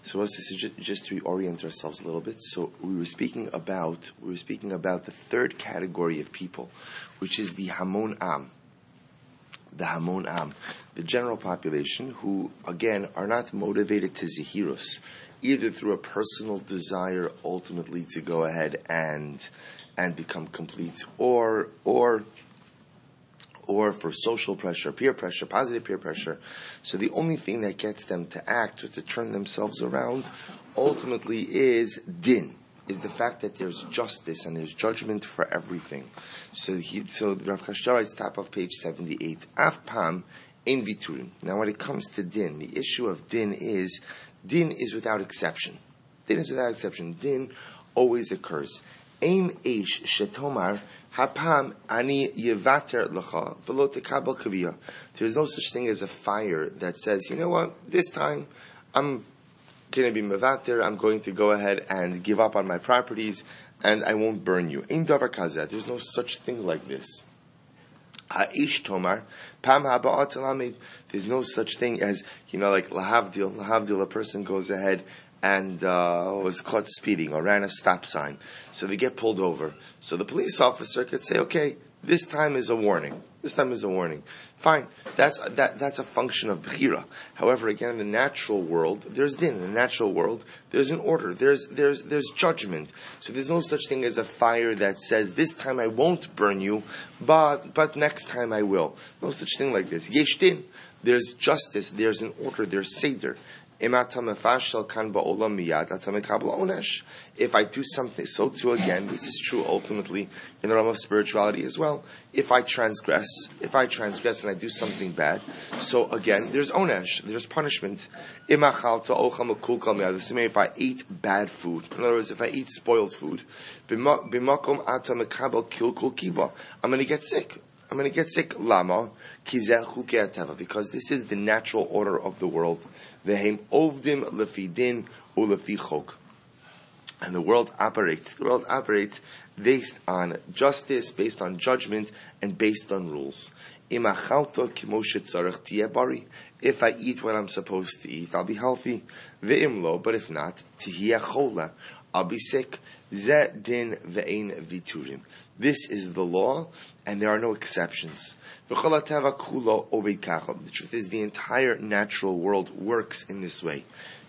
So this is just to reorient ourselves a little bit. So we were speaking about the third category of people, which is the Hamon Am. The Hamon Am, the general population, who again are not motivated to zihirus, either through a personal desire ultimately to go ahead and become complete, or for social pressure, peer pressure, positive peer pressure. So the only thing that gets them to act or to turn themselves around ultimately is din, is the fact that there's justice and there's judgment for everything. So Rav Kashtar writes, top of page 78, Af Pam Ein Viturim. Now when it comes to din, the issue of din is without exception. Din is without exception. Din always occurs. Ein eish shetomar hapam ani yevater lecha v'lo tekabel kaviyah. There's no such thing as a fire that says, you know what, this time I'm going to be mevater, I'm going to go ahead and give up on my properties and I won't burn you. Ein davar kazeh. There's no such thing like this. Ha'ish tomar pam haba'at lamed. There's no such thing as, like lahavdil, a person goes ahead and was caught speeding or ran a stop sign. So they get pulled over. So the police officer could say, okay, this time is a warning. Fine. That's a function of bechira. However, again, in the natural world, there's din. In the natural world, there's an order. There's judgment. So there's no such thing as a fire that says, this time I won't burn you, but next time I will. No such thing like this. Yesh din. There's justice. There's an order. There's seder. If I do something, so too again, this is true ultimately in the realm of spirituality as well. If I transgress and I do something bad, so again, there's onesh, there's punishment. The same way if I eat bad food, in other words, if I eat spoiled food, I'm going to get sick. Lama, because this is the natural order of the world. And the world operates based on justice, based on judgment, and based on rules. If I eat what I'm supposed to eat, I'll be healthy. But if not, I'll be sick. This is the law, and there are no exceptions. The truth is, the entire natural world works in this way.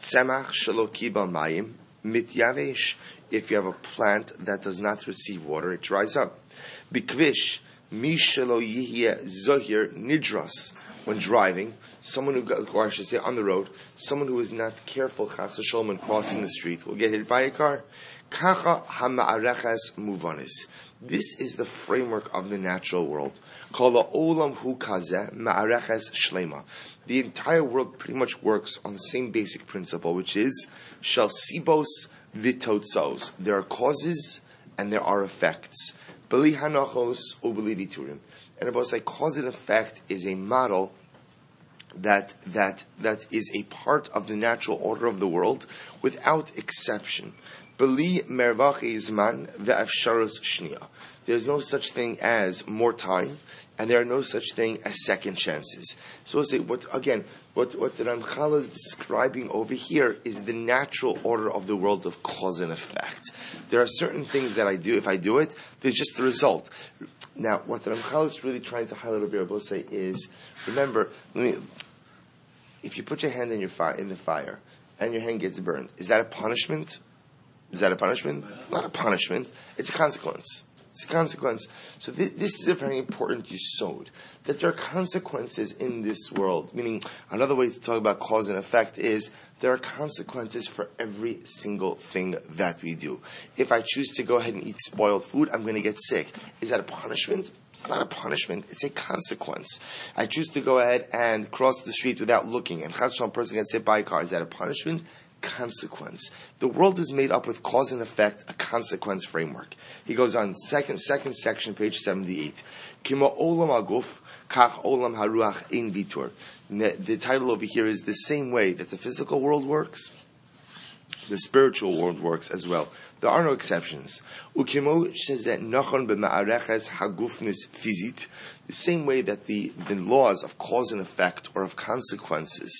If you have a plant that does not receive water, it dries up. When driving, or I should say on the road, someone who is not careful, chas v'sholom, when crossing the street will get hit by a car. This is the framework of the natural world. The entire world pretty much works on the same basic principle, which is shel sibos v'totzos. There are causes and there are effects. B'li hanachos u'b'li viturim. And about like cause and effect is a model that is a part of the natural order of the world without exception. There's no such thing as more time, and there are no such thing as second chances. So we'll say, what the Ramchal is describing over here is the natural order of the world of cause and effect. There are certain things that I do, if I do it, there's just the result. Now, what the Ramchal is really trying to highlight over here, we'll say, is, remember, if you put your hand in the fire, and your hand gets burned, is that a punishment? Not a punishment. It's a consequence. So this is a very important yesod, that there are consequences in this world. Meaning, another way to talk about cause and effect is there are consequences for every single thing that we do. If I choose to go ahead and eat spoiled food, I'm going to get sick. Is that a punishment? It's not a punishment. It's a consequence. I choose to go ahead and cross the street without looking, and a person gets hit by a car. Is that a punishment? Consequence. The world is made up with cause and effect, a consequence framework. He goes on, second section, page 78. Kimo olam aguf, kach olam haruach ein vitur. The title over here is the same way that the physical world works, the spiritual world works as well. There are no exceptions. Ukimo shezeh nachon b'ma'areches hagufnis fizit. The same way that the laws of cause and effect or of consequences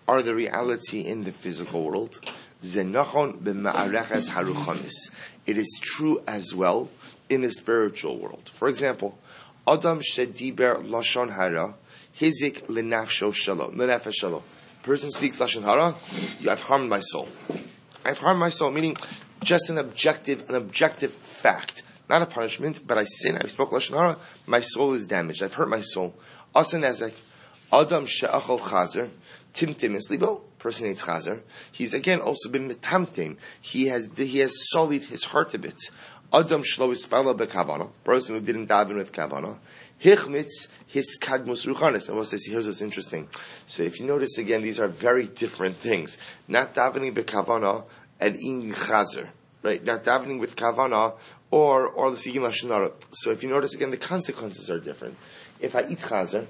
are the reality in the physical world. Zenachon b'ma'areches haruchanis. It is true as well in the spiritual world. For example, Adam shediber lashon hara hizik lenafsho shelo lenafesh shelo. Person speaks lashon hara. I've harmed my soul. I've harmed my soul, meaning just an objective fact, not a punishment. But I sin. I spoke lashon hara. My soul is damaged. I've hurt my soul. Asa nezek. Adam she'achol chazer timtim eslibo. Person eats chazer. He's again also been metamtim. He has sullied his heart a bit. Adam shlo ispala bekavana. Person who didn't daven with kavana. Hichmitz his kadmus ruchanis. And we'll say, here's what's interesting. So if you notice again, these are very different things. Not davening bekavana and in chazer, right? Not davening with kavana or the sigim lashon hara. So if you notice again, the consequences are different. If I eat chazer,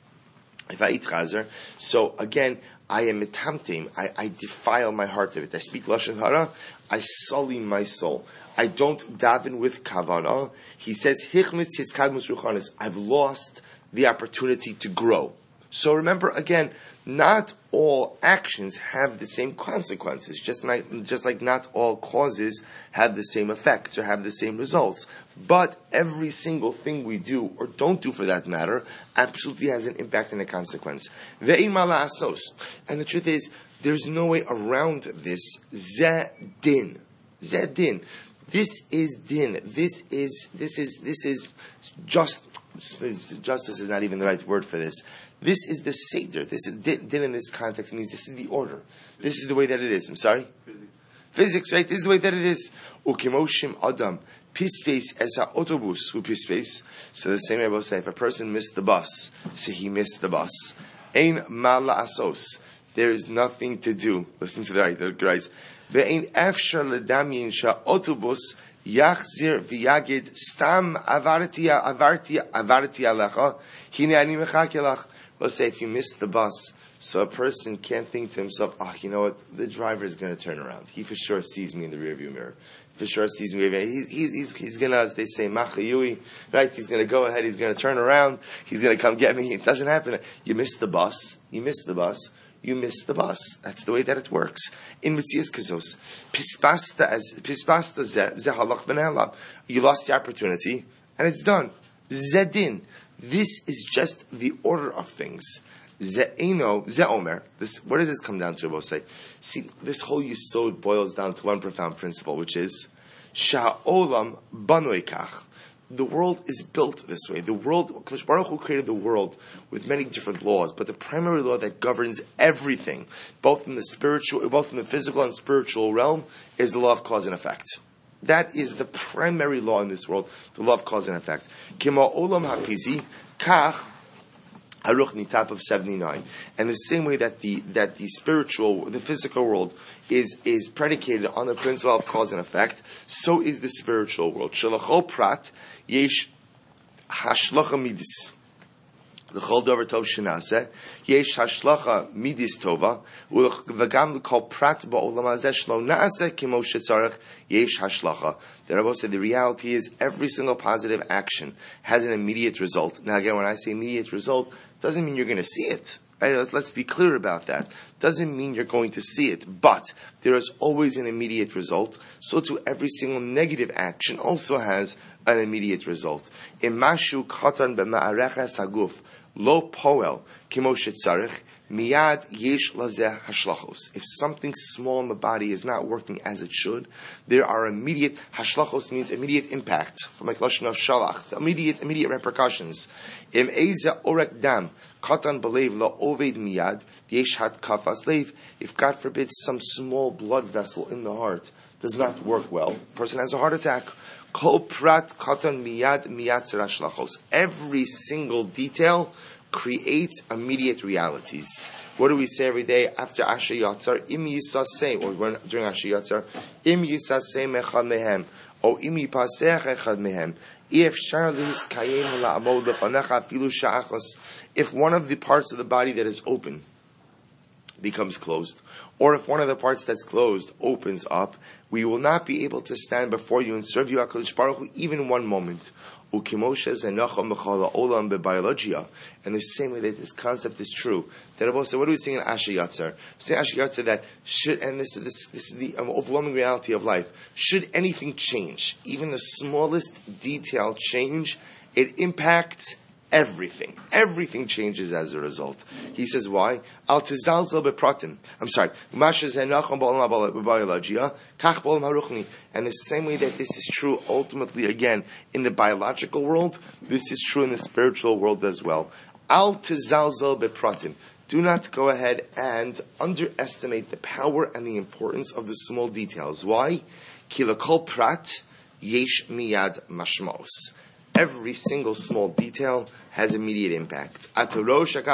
so again, I am metamtim. I defile my heart of it. I speak lashon hara. I sully my soul. I don't daven with kavana. He says, "Hichmitz his kadmus ruchanis." I've lost the opportunity to grow. So remember again, not all actions have the same consequences. Just like not all causes have the same effects or have the same results. But every single thing we do, or don't do for that matter, absolutely has an impact and a consequence. Ve'in ma la'asos. And the truth is, there's no way around this. Zeh din. This is din. This is just. Justice is not even the right word for this. This is the seder. This is din in this context means this is the order. This is the way that it is. I'm sorry? Physics, right? This is the way that it is. Ukimoshim adam. Pispace as a autobus who pispace. So the same way I will say, if a person missed the bus, so he missed the bus. Ein mala asos. There is nothing to do. Listen to the right. Ve'ein efshar ledamyin sha autobus yachzir v'yagid stam avarti alecha hine ani mechakelach. Let's say if you missed the bus, so a person can't think to himself, you know what, the driver is going to turn around. He for sure sees me in the rearview mirror. For sure sees me. He's going to, as they say, machayui, right? He's going to go ahead, he's going to turn around, he's going to come get me. It doesn't happen. You missed the bus. That's the way that it works. In Mitzias Kazos, pispasta zehalach v'ne'elam. You lost the opportunity, and it's done. Zedin. This is just the order of things. Ze'eno, ze'omer. What does this come down to, Rabbi say? See, this whole yisod boils down to one profound principle, which is sha'olam banoi kach. The world is built this way. The world, Kadosh Baruch Hu created the world with many different laws, but the primary law that governs everything, both in the physical and spiritual realm, is the law of cause and effect. That is the primary law in this world, the law of cause and effect. Kima olam hafizi kach Aruch Nitap of 79. And the same way that the physical world is predicated on the principle of cause and effect, so is the spiritual world. Shalachol prat yesh hashlacha midis. L'chol dover tov shenaseh yesh hashlacha midis tova v'gam l'kol prat ba'olam hazeh shlo naaseh kimo shetzarech yesh hashlacha. The Rebbe said the reality is every single positive action has an immediate result. Now again, when I say immediate result, doesn't mean you're going to see it. Right? Let's be clear about that. Doesn't mean you're going to see it, but there is always an immediate result. So too, every single negative action also has an immediate result. Imashu katan b'ma'areches haguf lo poel kimo shetzarich miyad yesh lazeh hashlachos. If something small in the body is not working as it should, there are immediate hashlachos means immediate impact from like lashon of shalach, immediate repercussions. Im eza orek dam katan belev lo oved miyad yesh hat kafas lev. If God forbid some small blood vessel in the heart does not work well, person has a heart attack. Kol prat katan miyad hashlachos. Every single detail creates immediate realities. What do we say every day after Asher Yatzar? Im yisaseh, or during Asher Yatzar, Im yisaseh mechad mehem, or Im yipaseh echad mehem. If one of the parts of the body that is open becomes closed, or if one of the parts that's closed opens up, we will not be able to stand before you and serve you, HaKadosh Baruch Hu, even one moment. And the same way that this concept is true, that Rabbi said, what do we sing in Asher Yatzar? We say Asher Yatzar that should, and this is the overwhelming reality of life, should anything change, even the smallest detail change, it impacts everything. Everything changes as a result. He says, why? Al tizalzel bepratim. I'm sorry. And the same way that this is true ultimately, again, in the biological world, this is true in the spiritual world as well. Al tizalzel bepratim. Do not go ahead and underestimate the power and the importance of the small details. Why? Ki lekol prat yesh miyad mashmos. Every single small detail has immediate impact. And I will say,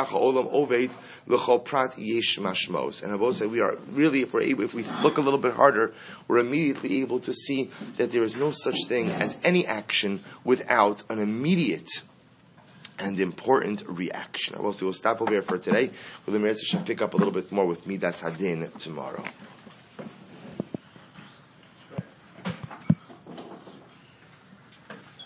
we are really, if we look a little bit harder, we're immediately able to see that there is no such thing as any action without an immediate and important reaction. I will say we'll stop over here for today. We'll pick up a little bit more with Midas Hadin tomorrow.